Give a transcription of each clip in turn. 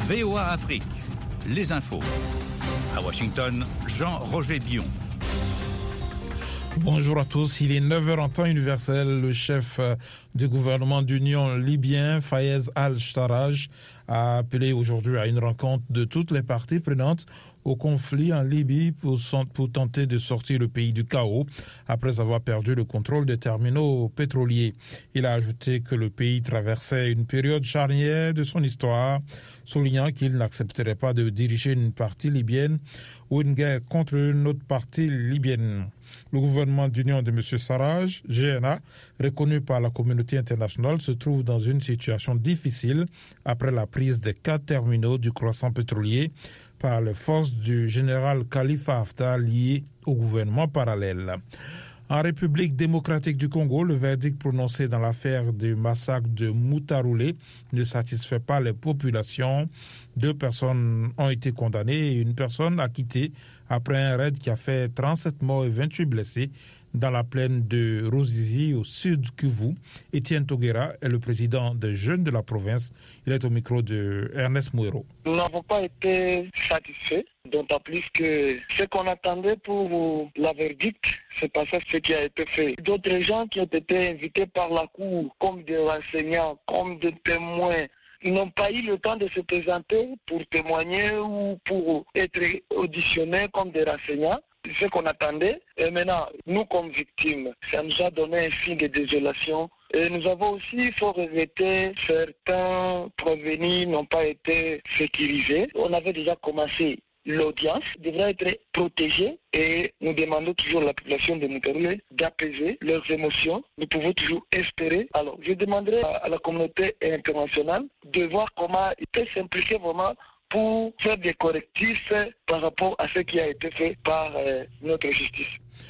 VOA Afrique, les infos. À Washington, Jean-Roger Bion. Bonjour à tous, il est 9h en temps universel. Le chef du gouvernement d'union libyen, Fayez al-Sarraj, a appelé aujourd'hui à une rencontre de toutes les parties prenantes au conflit en Libye pour tenter de sortir le pays du chaos après avoir perdu le contrôle des terminaux pétroliers. Il a ajouté que le pays traversait une période charnière de son histoire, soulignant qu'il n'accepterait pas de diriger une partie libyenne ou une guerre contre une autre partie libyenne. Le gouvernement d'union de M. Sarraj, GNA, reconnu par la communauté internationale, se trouve dans une situation difficile après la prise des 4 terminaux du croissant pétrolier par les forces du général Khalifa Haftar liées au gouvernement parallèle. En République démocratique du Congo, le verdict prononcé dans l'affaire du massacre de Moutaroulé ne satisfait pas les populations. 2 personnes ont été condamnées et une personne acquittée après un raid qui a fait 37 morts et 28 blessés dans la plaine de Ruzizi au sud Kivu. Étienne Toguera est le président des jeunes de la province. Il est au micro de Ernest Mouero. Nous n'avons pas été satisfaits, d'autant plus que ce qu'on attendait pour la verdict, c'est pas ça ce qui a été fait. D'autres gens qui ont été invités par la cour comme des renseignants, comme des témoins, ils n'ont pas eu le temps de se présenter pour témoigner ou pour être auditionnés comme des renseignants. C'est ce qu'on attendait. Et maintenant, nous comme victimes, ça nous a donné un signe de désolation. Et nous avons aussi, il faut regretter, certains prévenus n'ont pas été sécurisés. On avait déjà commencé. L'audience devrait être protégée et nous demandons toujours à la population de Moutaroulé d'apaiser leurs émotions. Nous pouvons toujours espérer. Alors, je demanderai à la communauté internationale de voir comment ils peuvent s'impliquer vraiment pour faire des correctifs par rapport à ce qui a été fait par notre justice.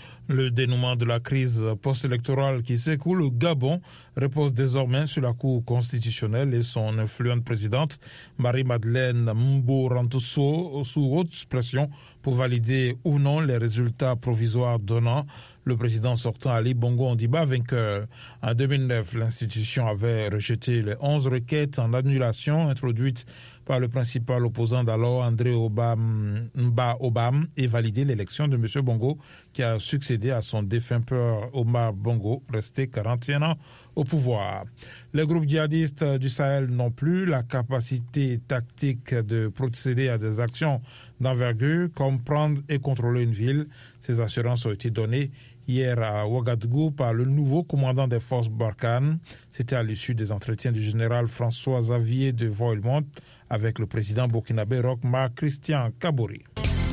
Le dénouement de la crise post-électorale qui s'écoule au Gabon repose désormais sur la Cour constitutionnelle et son influente présidente, Marie-Madeleine Mborantoso, sous haute pression pour valider ou non les résultats provisoires donnant le président sortant Ali Bongo Ondimba vainqueur. En 2009, l'institution avait rejeté les 11 requêtes en annulation introduites par le principal opposant d'alors, André Mba Obam, et validé l'élection de M. Bongo, qui a succédé à son défunt père Omar Bongo, resté 41 ans au pouvoir. Les groupes djihadistes du Sahel n'ont plus la capacité tactique de procéder à des actions d'envergure, comme prendre et contrôler une ville. Ces assurances ont été données hier à Ouagadougou par le nouveau commandant des forces Barkhane. C'était à l'issue des entretiens du général François-Xavier de Voilemont avec le président burkinabé Roch Marc Christian Kabore.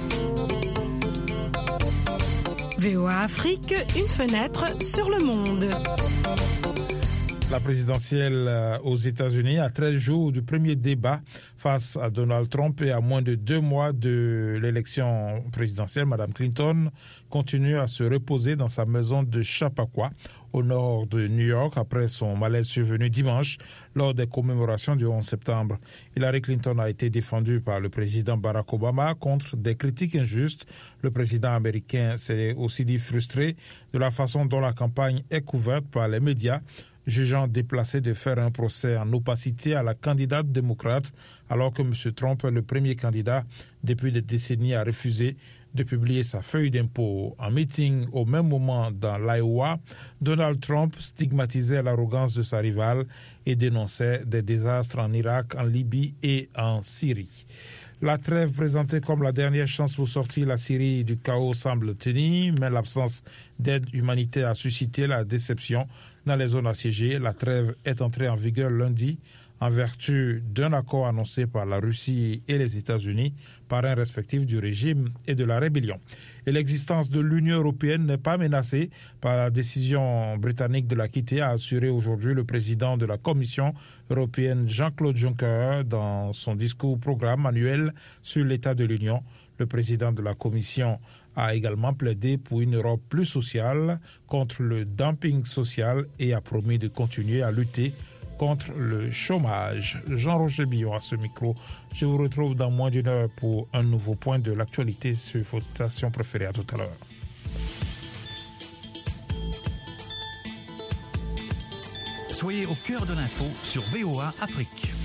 VOA Afrique, une fenêtre sur le monde. La présidentielle aux États-Unis, à 13 jours du premier débat face à Donald Trump et à moins de 2 mois de l'élection présidentielle, Mme Clinton continue à se reposer dans sa maison de Chappaqua, au nord de New York, après son malaise survenu dimanche lors des commémorations du 11 septembre. Hillary Clinton a été défendue par le président Barack Obama contre des critiques injustes. Le président américain s'est aussi dit frustré de la façon dont la campagne est couverte par les médias, jugeant déplacé de faire un procès en opacité à la candidate démocrate, alors que M. Trump est le premier candidat depuis des décennies à refuser de publier sa feuille d'impôt. En meeting au même moment dans l'Iowa, Donald Trump stigmatisait l'arrogance de sa rivale et dénonçait des désastres en Irak, en Libye et en Syrie. La trêve présentée comme la dernière chance pour sortir la Syrie du chaos semble tenir, mais l'absence d'aide humanitaire a suscité la déception dans les zones assiégées. La trêve est entrée en vigueur lundi en vertu d'un accord annoncé par la Russie et les États-Unis, parrains respectifs du régime et de la rébellion. Et l'existence de l'Union européenne n'est pas menacée par la décision britannique de la quitter, a assuré aujourd'hui le président de la Commission européenne Jean-Claude Juncker dans son discours programme annuel sur l'état de l'Union. Le président de la Commission a également plaidé pour une Europe plus sociale contre le dumping social et a promis de continuer à lutter contre le chômage. Jean-Roger Bion à ce micro. Je vous retrouve dans moins d'une heure pour un nouveau point de l'actualité sur votre station préférée. À tout à l'heure. Soyez au cœur de l'info sur VOA Afrique.